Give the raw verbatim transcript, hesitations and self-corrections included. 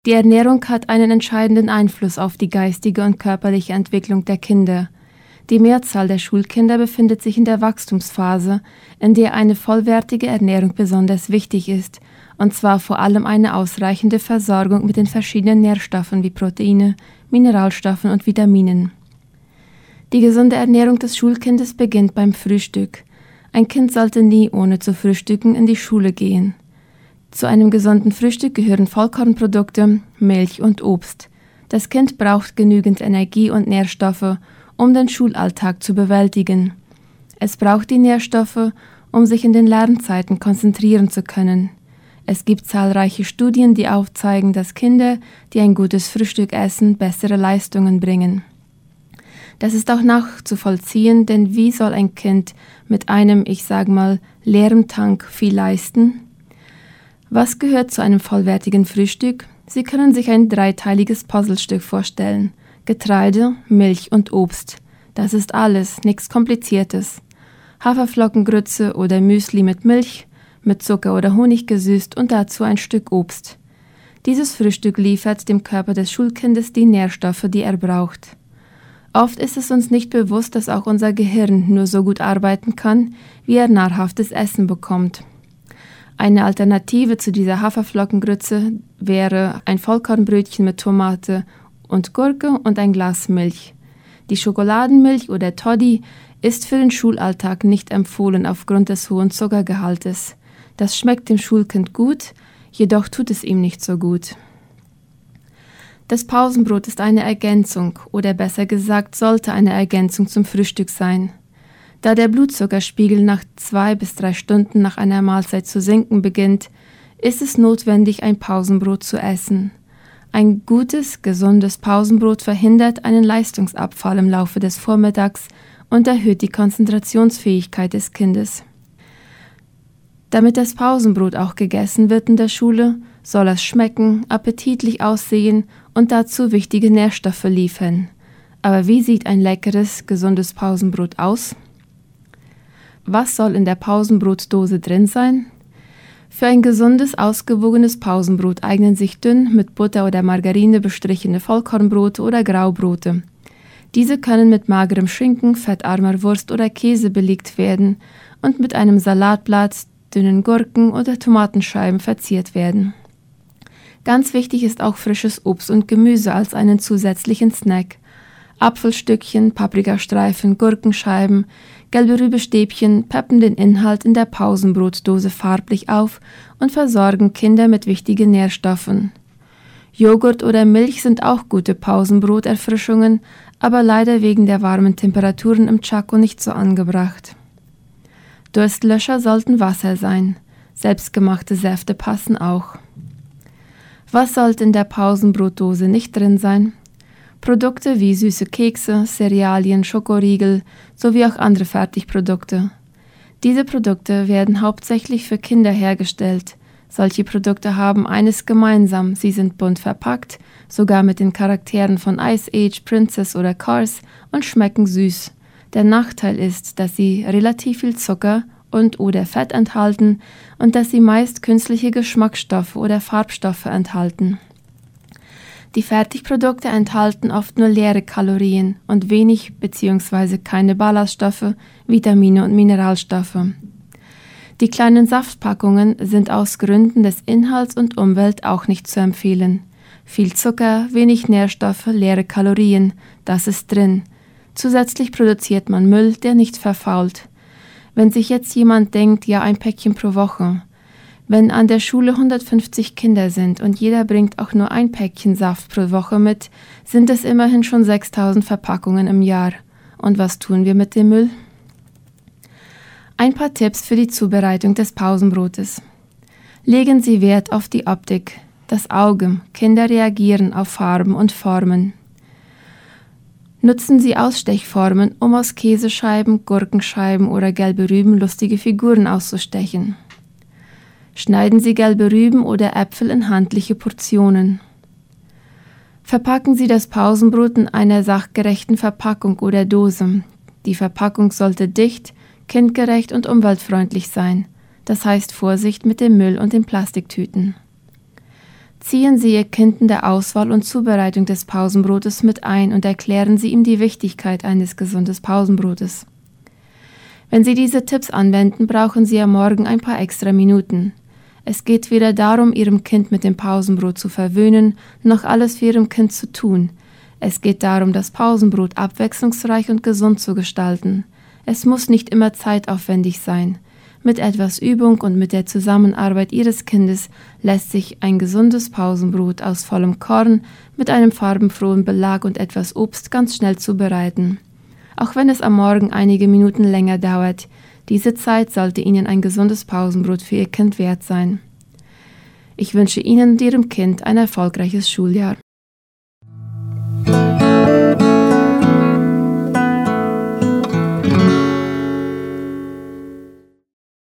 Die Ernährung hat einen entscheidenden Einfluss auf die geistige und körperliche Entwicklung der Kinder. Die Mehrzahl der Schulkinder befindet sich in der Wachstumsphase, in der eine vollwertige Ernährung besonders wichtig ist, und zwar vor allem eine ausreichende Versorgung mit den verschiedenen Nährstoffen wie Proteine, Mineralstoffen und Vitaminen. Die gesunde Ernährung des Schulkindes beginnt beim Frühstück. Ein Kind sollte nie ohne zu frühstücken in die Schule gehen. Zu einem gesunden Frühstück gehören Vollkornprodukte, Milch und Obst. Das Kind braucht genügend Energie und Nährstoffe, um den Schulalltag zu bewältigen. Es braucht die Nährstoffe, um sich in den Lernzeiten konzentrieren zu können. Es gibt zahlreiche Studien, die aufzeigen, dass Kinder, die ein gutes Frühstück essen, bessere Leistungen bringen. Das ist auch nachzuvollziehen, denn wie soll ein Kind mit einem, ich sag mal, leeren Tank viel leisten? Was gehört zu einem vollwertigen Frühstück? Sie können sich ein dreiteiliges Puzzlestück vorstellen. Getreide, Milch und Obst. Das ist alles, nichts Kompliziertes. Haferflockengrütze oder Müsli mit Milch, mit Zucker oder Honig gesüßt und dazu ein Stück Obst. Dieses Frühstück liefert dem Körper des Schulkindes die Nährstoffe, die er braucht. Oft ist es uns nicht bewusst, dass auch unser Gehirn nur so gut arbeiten kann, wie er nahrhaftes Essen bekommt. Eine Alternative zu dieser Haferflockengrütze wäre ein Vollkornbrötchen mit Tomate und Gurke und ein Glas Milch. Die Schokoladenmilch oder Toddy ist für den Schulalltag nicht empfohlen aufgrund des hohen Zuckergehaltes. Das schmeckt dem Schulkind gut, jedoch tut es ihm nicht so gut. Das Pausenbrot ist eine Ergänzung oder besser gesagt sollte eine Ergänzung zum Frühstück sein. Da der Blutzuckerspiegel nach zwei bis drei Stunden nach einer Mahlzeit zu sinken beginnt, ist es notwendig, ein Pausenbrot zu essen. Ein gutes, gesundes Pausenbrot verhindert einen Leistungsabfall im Laufe des Vormittags und erhöht die Konzentrationsfähigkeit des Kindes. Damit das Pausenbrot auch gegessen wird in der Schule, soll es schmecken, appetitlich aussehen und dazu wichtige Nährstoffe liefern. Aber wie sieht ein leckeres, gesundes Pausenbrot aus? Was soll in der Pausenbrotdose drin sein? Für ein gesundes, ausgewogenes Pausenbrot eignen sich dünn mit Butter oder Margarine bestrichene Vollkornbrote oder Graubrote. Diese können mit magerem Schinken, fettarmer Wurst oder Käse belegt werden und mit einem Salatblatt, dünnen Gurken oder Tomatenscheiben verziert werden. Ganz wichtig ist auch frisches Obst und Gemüse als einen zusätzlichen Snack. Apfelstückchen, Paprikastreifen, Gurkenscheiben, gelbe Rübestäbchen peppen den Inhalt in der Pausenbrotdose farblich auf und versorgen Kinder mit wichtigen Nährstoffen. Joghurt oder Milch sind auch gute Pausenbroterfrischungen, aber leider wegen der warmen Temperaturen im Chaco nicht so angebracht. Durstlöscher sollten Wasser sein. Selbstgemachte Säfte passen auch. Was sollte in der Pausenbrotdose nicht drin sein? Produkte wie süße Kekse, Cerealien, Schokoriegel sowie auch andere Fertigprodukte. Diese Produkte werden hauptsächlich für Kinder hergestellt. Solche Produkte haben eines gemeinsam, sie sind bunt verpackt, sogar mit den Charakteren von Ice Age, Princess oder Cars und schmecken süß. Der Nachteil ist, dass sie relativ viel Zucker und oder Fett enthalten und dass sie meist künstliche Geschmacksstoffe oder Farbstoffe enthalten. Die Fertigprodukte enthalten oft nur leere Kalorien und wenig bzw. keine Ballaststoffe, Vitamine und Mineralstoffe. Die kleinen Saftpackungen sind aus Gründen des Inhalts und Umwelt auch nicht zu empfehlen. Viel Zucker, wenig Nährstoffe, leere Kalorien, das ist drin. Zusätzlich produziert man Müll, der nicht verfault. Wenn sich jetzt jemand denkt, ja, ein Päckchen pro Woche. Wenn an der Schule hundertfünfzig Kinder sind und jeder bringt auch nur ein Päckchen Saft pro Woche mit, sind es immerhin schon sechstausend Verpackungen im Jahr. Und was tun wir mit dem Müll? Ein paar Tipps für die Zubereitung des Pausenbrotes. Legen Sie Wert auf die Optik, das Auge. Kinder reagieren auf Farben und Formen. Nutzen Sie Ausstechformen, um aus Käsescheiben, Gurkenscheiben oder gelbe Rüben lustige Figuren auszustechen. Schneiden Sie gelbe Rüben oder Äpfel in handliche Portionen. Verpacken Sie das Pausenbrot in einer sachgerechten Verpackung oder Dose. Die Verpackung sollte dicht, kindgerecht und umweltfreundlich sein. Das heißt Vorsicht mit dem Müll und den Plastiktüten. Ziehen Sie Ihr Kind in der Auswahl und Zubereitung des Pausenbrotes mit ein und erklären Sie ihm die Wichtigkeit eines gesunden Pausenbrotes. Wenn Sie diese Tipps anwenden, brauchen Sie am Morgen ein paar extra Minuten. Es geht weder darum, Ihrem Kind mit dem Pausenbrot zu verwöhnen, noch alles für Ihrem Kind zu tun. Es geht darum, das Pausenbrot abwechslungsreich und gesund zu gestalten. Es muss nicht immer zeitaufwendig sein. Mit etwas Übung und mit der Zusammenarbeit Ihres Kindes lässt sich ein gesundes Pausenbrot aus vollem Korn mit einem farbenfrohen Belag und etwas Obst ganz schnell zubereiten. Auch wenn es am Morgen einige Minuten länger dauert, diese Zeit sollte Ihnen ein gesundes Pausenbrot für Ihr Kind wert sein. Ich wünsche Ihnen und Ihrem Kind ein erfolgreiches Schuljahr.